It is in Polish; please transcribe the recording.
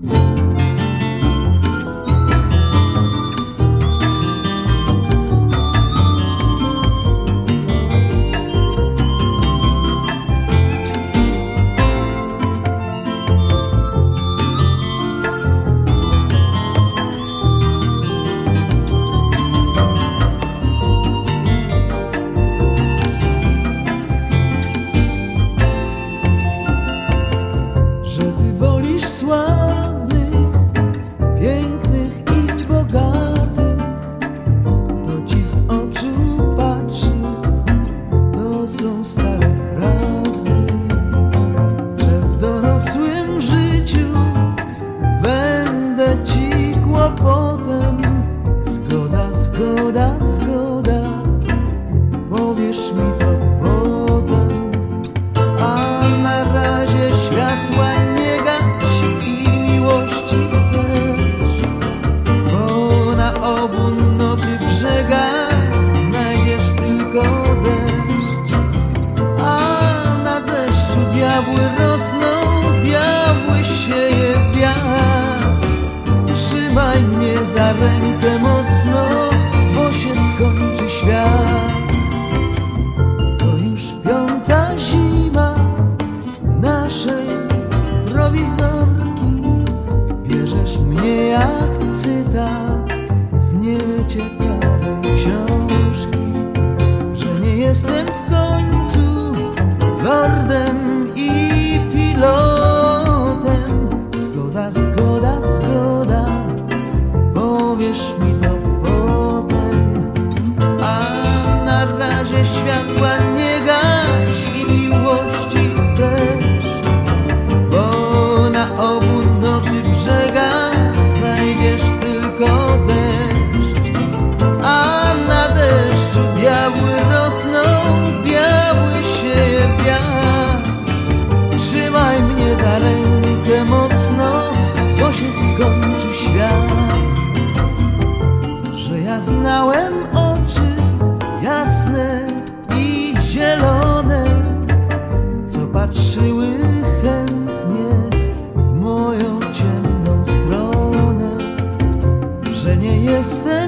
Sławnych, pięknych i bogatych, to ci z oczu patrzy, to są stare prawdy, że w dorosłym życiu będę ci kłopotem. Zgoda, zgoda, zgoda, powiesz mi to potem, a na razie światła nie znajdziesz tylko deszcz, a na deszczu diabły rosną, diabły sieje wiatr. Trzymaj mnie za rękę mocno, bo się skończy świat. To już 5. zima naszej prowizorki. Bierzesz mnie jak cytat z nieciekawej książki, że nie jestem w końcu lordem i pilotem. Zgoda, zgoda, zgoda, powiesz mi to potem, a na razie światła nie gaś i miłości też, bo na obu nocy brzegach znajdziesz tylko deszcz, a na deszczu diabły rosną, diabły sieje wiatr. Trzymaj mnie za rękę mocno, bo się skończy świat. Że ja znałem oczy jasne i zielone, co patrzyły chętnie w moją ciemną stronę, że nie jestem